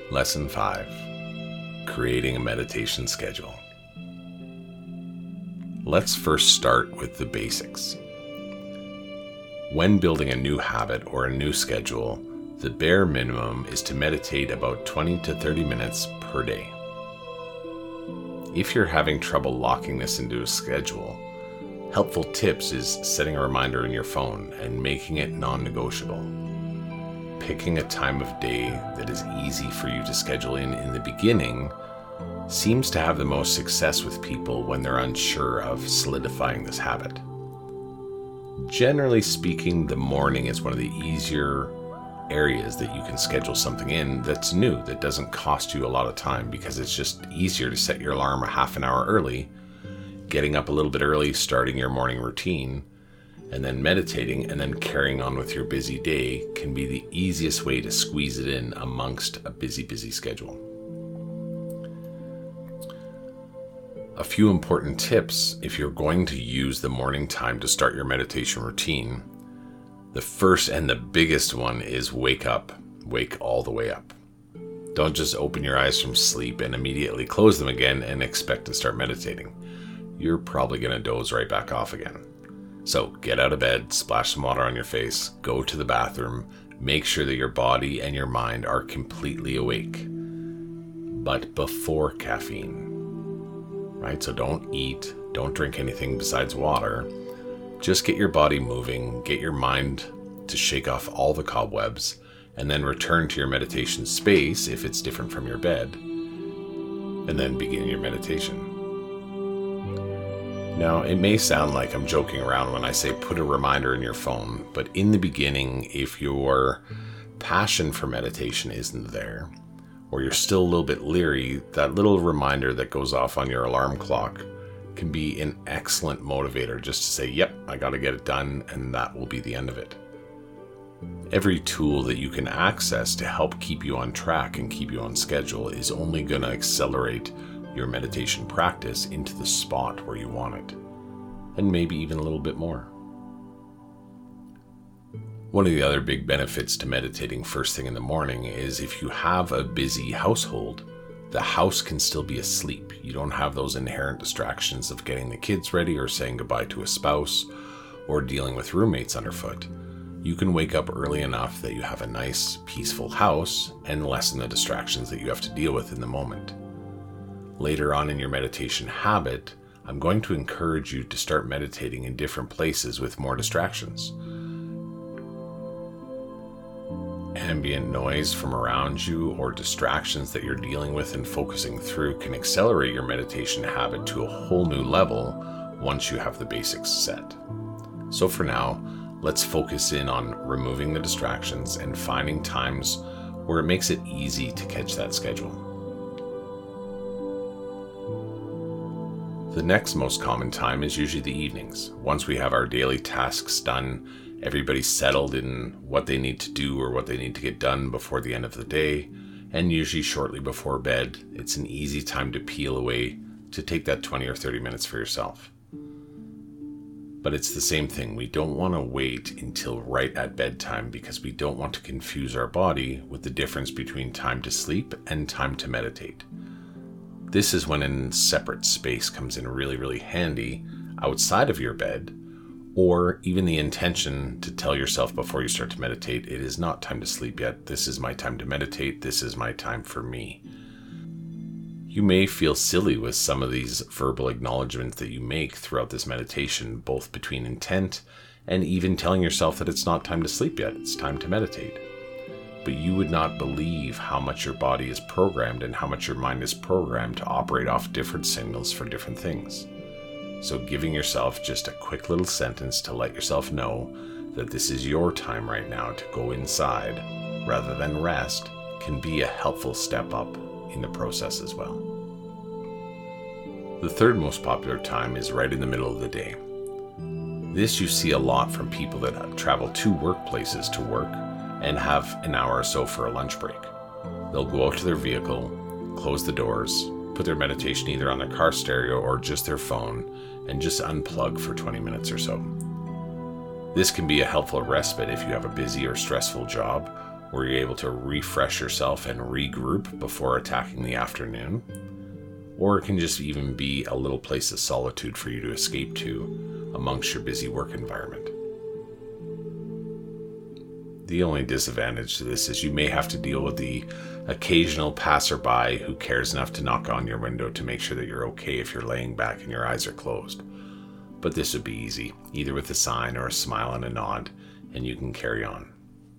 Lesson 5. Creating a meditation schedule. Let's first start with the basics. When building a new habit or a new schedule, the bare minimum is to meditate about 20 to 30 minutes per day. If you're having trouble locking this into a schedule, helpful tips is setting a reminder in your phone and making it non-negotiable. Picking a time of day that is easy for you to schedule in the beginning seems to have the most success with people when they're unsure of solidifying this habit. Generally speaking, the morning is one of the easier areas that you can schedule something in that's new, that doesn't cost you a lot of time, because it's just easier to set your alarm a half an hour early, getting up a little bit early, starting your morning routine, and then meditating and then carrying on with your busy day can be the easiest way to squeeze it in amongst a busy schedule. A few important tips if you're going to use the morning time to start your meditation routine. The first and the biggest one is wake up. Wake all the way up. Don't just open your eyes from sleep and immediately close them again and expect to start meditating. You're probably going to doze right back off again. So get out of bed, splash some water on your face, go to the bathroom, make sure that your body and your mind are completely awake. But before caffeine, right? So don't eat, don't drink anything besides water. Just get your body moving, get your mind to shake off all the cobwebs, and then return to your meditation space if it's different from your bed, and then begin your meditation. Now, it may sound like I'm joking around when I say put a reminder in your phone, but in the beginning, if your passion for meditation isn't there, or you're still a little bit leery, that little reminder that goes off on your alarm clock can be an excellent motivator just to say, yep, I got to get it done, and that will be the end of it. Every tool that you can access to help keep you on track and keep you on schedule is only going to accelerate your meditation practice into the spot where you want it, and maybe even a little bit more. One of the other big benefits to meditating first thing in the morning is if you have a busy household, the house can still be asleep. You don't have those inherent distractions of getting the kids ready or saying goodbye to a spouse or dealing with roommates underfoot. You can wake up early enough that you have a nice, peaceful house and lessen the distractions that you have to deal with in the moment. Later on in your meditation habit, I'm going to encourage you to start meditating in different places with more distractions. Ambient noise from around you or distractions that you're dealing with and focusing through can accelerate your meditation habit to a whole new level once you have the basics set. So for now, let's focus in on removing the distractions and finding times where it makes it easy to catch that schedule. The next most common time is usually the evenings. Once we have our daily tasks done, everybody's settled in what they need to do or what they need to get done before the end of the day, and usually shortly before bed, it's an easy time to peel away to take that 20 or 30 minutes for yourself. But it's the same thing. We don't want to wait until right at bedtime because we don't want to confuse our body with the difference between time to sleep and time to meditate. This is when a separate space comes in really handy outside of your bed, or even the intention to tell yourself before you start to meditate, it is not time to sleep yet. This is my time to meditate. This is my time for me. You may feel silly with some of these verbal acknowledgments that you make throughout this meditation, both between intent and even telling yourself that it's not time to sleep yet. It's time to meditate. But you would not believe how much your body is programmed and how much your mind is programmed to operate off different signals for different things. So giving yourself just a quick little sentence to let yourself know that this is your time right now to go inside rather than rest can be a helpful step up in the process as well. The third most popular time is right in the middle of the day. This you see a lot from people that travel to workplaces to work and have an hour or so for a lunch break. They'll go out to their vehicle, close the doors, put their meditation either on their car stereo or just their phone, and just unplug for 20 minutes or so. This can be a helpful respite if you have a busy or stressful job, where you're able to refresh yourself and regroup before attacking the afternoon. Or it can just even be a little place of solitude for you to escape to amongst your busy work environment. The only disadvantage to this is you may have to deal with the occasional passerby who cares enough to knock on your window to make sure that you're okay if you're laying back and your eyes are closed. But this would be easy, either with a sign or a smile and a nod, and you can carry on.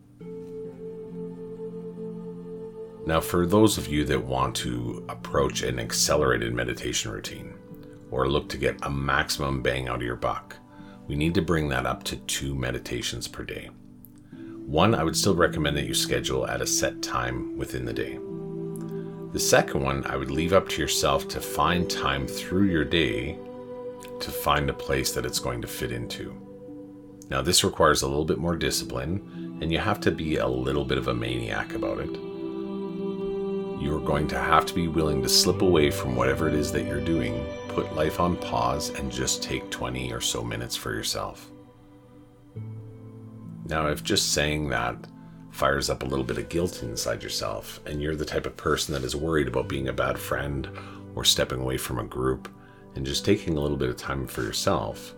Now, for those of you that want to approach an accelerated meditation routine or look to get a maximum bang out of your buck, we need to bring that up to 2 meditations per day. One, I would still recommend that you schedule at a set time within the day. The second one, I would leave up to yourself to find time through your day to find a place that it's going to fit into. Now, this requires a little bit more discipline, and you have to be a little bit of a maniac about it. You're going to have to be willing to slip away from whatever it is that you're doing, put life on pause, and just take 20 or so minutes for yourself. Now, if just saying that fires up a little bit of guilt inside yourself, and you're the type of person that is worried about being a bad friend or stepping away from a group and just taking a little bit of time for yourself,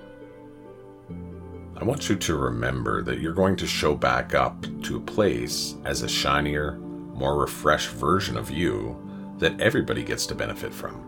I want you to remember that you're going to show back up to a place as a shinier, more refreshed version of you that everybody gets to benefit from.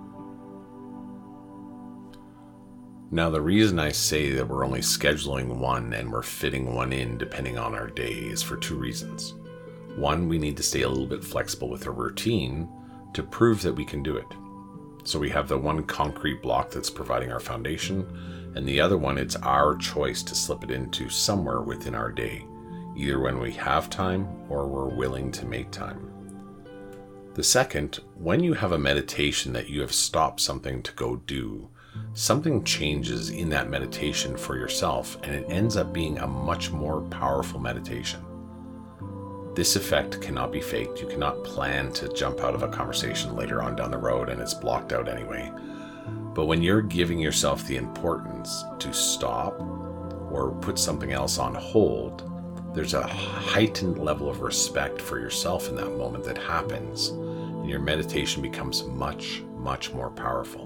Now, the reason I say that we're only scheduling one and we're fitting one in depending on our day is for 2 reasons. One, we need to stay a little bit flexible with a routine to prove that we can do it. So we have the one concrete block that's providing our foundation, and the other one, it's our choice to slip it into somewhere within our day, either when we have time or we're willing to make time. The second, when you have a meditation that you have stopped something to go do, something changes in that meditation for yourself, and it ends up being a much more powerful meditation. This effect cannot be faked. You cannot plan to jump out of a conversation later on down the road and it's blocked out anyway. But when you're giving yourself the importance to stop or put something else on hold, there's a heightened level of respect for yourself in that moment that happens, and your meditation becomes much, much more powerful.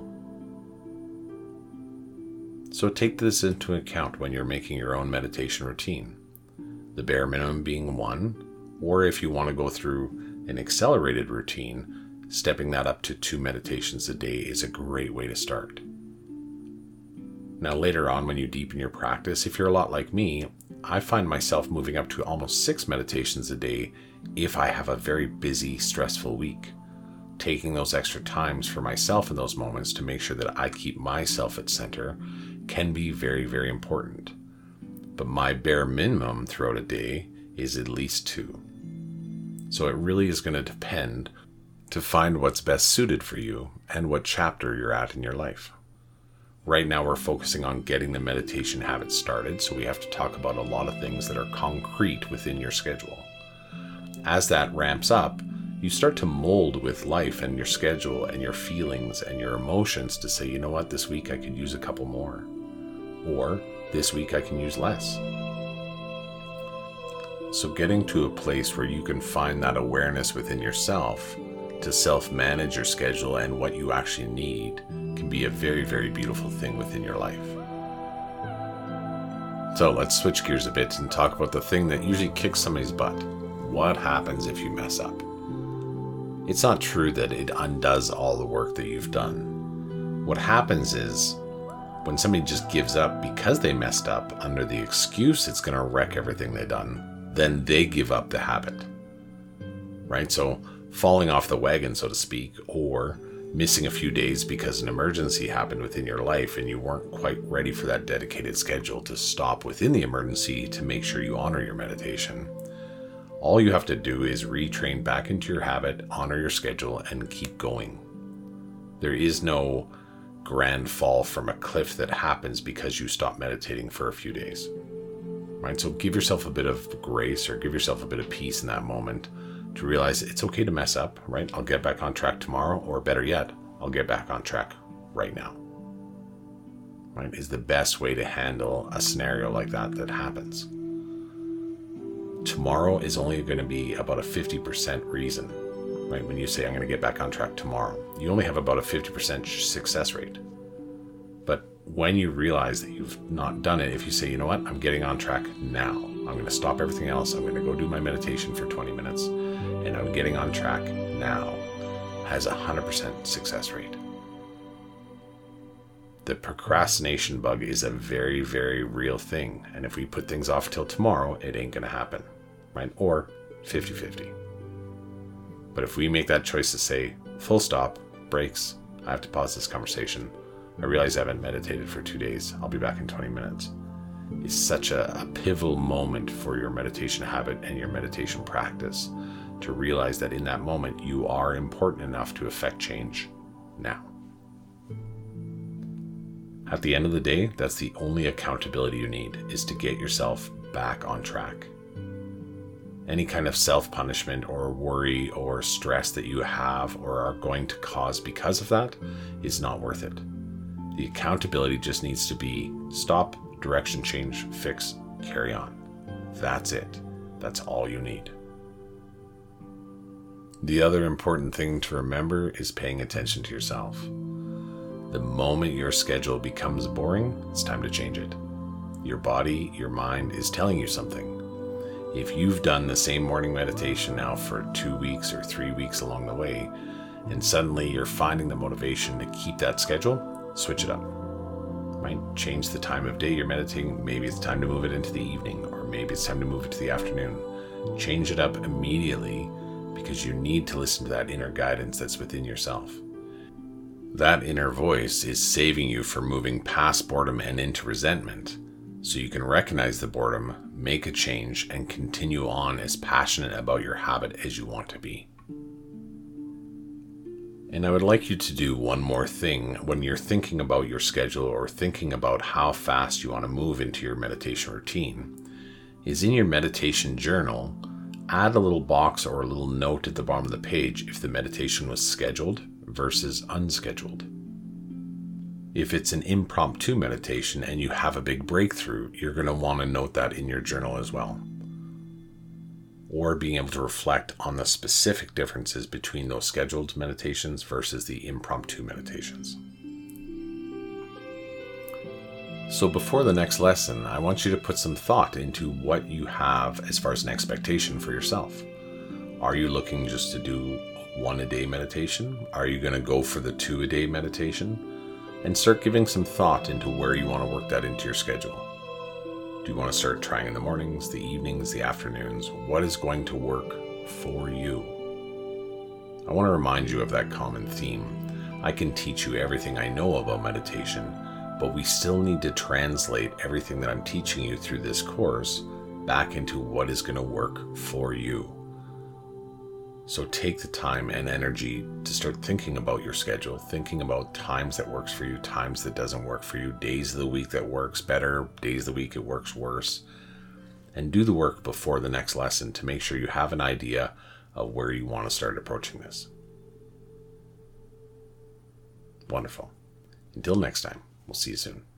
So take this into account when you're making your own meditation routine. The bare minimum being 1, or if you want to go through an accelerated routine, stepping that up to 2 meditations a day is a great way to start. Now later on, when you deepen your practice, if you're a lot like me, I find myself moving up to almost 6 meditations a day if I have a very busy, stressful week. Taking those extra times for myself in those moments to make sure that I keep myself at center can be very, very important. But my bare minimum throughout a day is at least 2. So it really is going to depend to find what's best suited for you and what chapter you're at in your life. Right now we're focusing on getting the meditation habit started, so we have to talk about a lot of things that are concrete within your schedule. As that ramps up, you start to mold with life and your schedule and your feelings and your emotions to say, you know what, this week I could use a couple more. Or this week I can use less. So getting to a place where you can find that awareness within yourself to self-manage your schedule and what you actually need can be a very, very beautiful thing within your life. So let's switch gears a bit and talk about the thing that usually kicks somebody's butt. What happens if you mess up? It's not true that it undoes all the work that you've done. What happens is when somebody just gives up because they messed up under the excuse it's going to wreck everything they've done, then they give up the habit, right? So falling off the wagon, so to speak, or missing a few days because an emergency happened within your life and you weren't quite ready for that dedicated schedule to stop within the emergency to make sure you honor your meditation. All you have to do is retrain back into your habit, honor your schedule, and keep going. There is no grand fall from a cliff that happens because you stop meditating for a few days, right? So give yourself a bit of grace or give yourself a bit of peace in that moment to realize it's okay to mess up, right? I'll get back on track tomorrow, or better yet, I'll get back on track right now, right? Is the best way to handle a scenario like that happens. tomorrow is only going to be about a 50% reason, right? When you say, I'm going to get back on track tomorrow, you only have about a 50% success rate. But when you realize that you've not done it, if you say, you know what, I'm getting on track now, I'm going to stop everything else, I'm going to go do my meditation for 20 minutes, and I'm getting on track now, has a 100% success rate. The procrastination bug is a very, very real thing. And if we put things off till tomorrow, it ain't going to happen, right? Or 50-50. But if we make that choice to say, full stop, breaks, I have to pause this conversation. I realize I haven't meditated for 2 days. I'll be back in 20 minutes. It's such a pivotal moment for your meditation habit and your meditation practice to realize that in that moment, you are important enough to affect change now. At the end of the day, that's the only accountability you need, is to get yourself back on track. Any kind of self-punishment or worry or stress that you have or are going to cause because of that is not worth it. The accountability just needs to be stop, direction change, fix, carry on. That's it. That's all you need. The other important thing to remember is paying attention to yourself. The moment your schedule becomes boring, it's time to change it. Your body, your mind is telling you something. If you've done the same morning meditation now for 2 weeks or 3 weeks along the way, and suddenly you're finding the motivation to keep that schedule, switch it up. Right? Change the time of day you're meditating. Maybe it's time to move it into the evening, or maybe it's time to move it to the afternoon. Change it up immediately because you need to listen to that inner guidance that's within yourself. That inner voice is saving you from moving past boredom and into resentment, so you can recognize the boredom, make a change, and continue on as passionate about your habit as you want to be. And I would like you to do one more thing when you're thinking about your schedule or thinking about how fast you want to move into your meditation routine, is in your meditation journal, add a little box or a little note at the bottom of the page if the meditation was scheduled versus unscheduled. If it's an impromptu meditation and you have a big breakthrough, you're going to want to note that in your journal as well. Or being able to reflect on the specific differences between those scheduled meditations versus the impromptu meditations. So before the next lesson, I want you to put some thought into what you have as far as an expectation for yourself. Are you looking just to do 1 a day meditation? Are you going to go for the 2 a day meditation? And start giving some thought into where you want to work that into your schedule. Do you want to start trying in the mornings, the evenings, the afternoons? What is going to work for you? I want to remind you of that common theme. I can teach you everything I know about meditation, but we still need to translate everything that I'm teaching you through this course back into what is going to work for you. So take the time and energy to start thinking about your schedule, thinking about times that works for you, times that doesn't work for you, days of the week that works better, days of the week it works worse. And do the work before the next lesson to make sure you have an idea of where you want to start approaching this. Wonderful. Until next time, we'll see you soon.